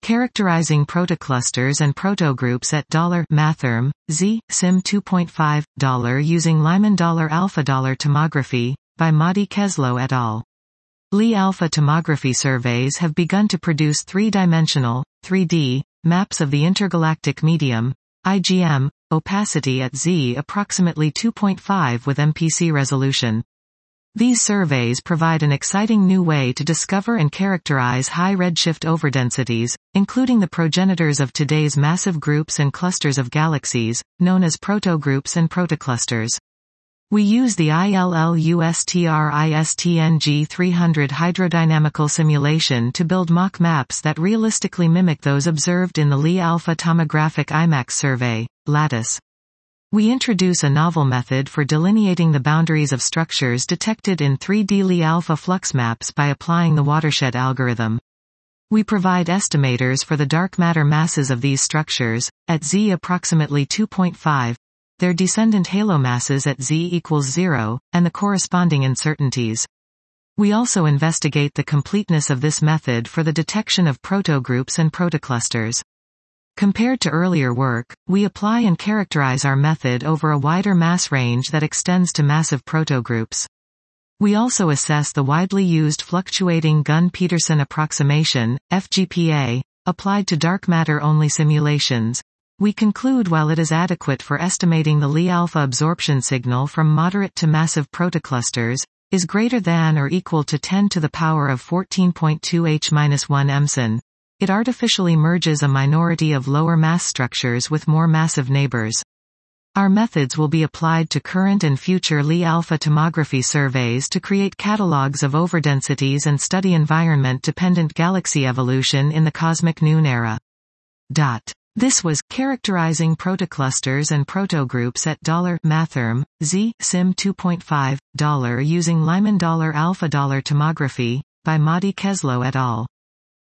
Characterizing Protoclusters and Protogroups at $Mathrm, Z, Sim 2.5, using Lyman alpha tomography, by Madi Keslow et al. Lie alpha tomography surveys have begun to produce three-dimensional, 3D, maps of the intergalactic medium, IgM, opacity at Z approximately 2.5 with MPC resolution. These surveys provide an exciting new way to discover and characterize high redshift overdensities, including the progenitors of today's massive groups and clusters of galaxies, known as protogroups and protoclusters. We use the ILLUSTRISTNG 300 hydrodynamical simulation to build mock maps that realistically mimic those observed in the Lie alpha tomographic IMAX survey, Lattice. We introduce a novel method for delineating the boundaries of structures detected in 3D Lie alpha flux maps by applying the watershed algorithm. We provide estimators for the dark matter masses of these structures, at Z approximately 2.5, their descendant halo masses at Z equals 0, and the corresponding uncertainties. We also investigate the completeness of this method for the detection of protogroups and protoclusters. Compared to earlier work, we apply and characterize our method over a wider mass range that extends to massive protogroups. We also assess the widely used fluctuating Gunn-Peterson approximation, FGPA, applied to dark matter-only simulations. We conclude while it is adequate for estimating the Lie alpha absorption signal from moderate to massive protoclusters, is greater than or equal to 10 to the power of 14.2 H-1 emson. It artificially merges a minority of lower mass structures with more massive neighbors. Our methods will be applied to current and future Lie alpha tomography surveys to create catalogs of overdensities and study environment-dependent galaxy evolution in the cosmic noon era. This was Characterizing Protoclusters and Protogroups at $Mathrm, Z, Sim 2.5, using Lyman alpha tomography, by Madi Keslow et al.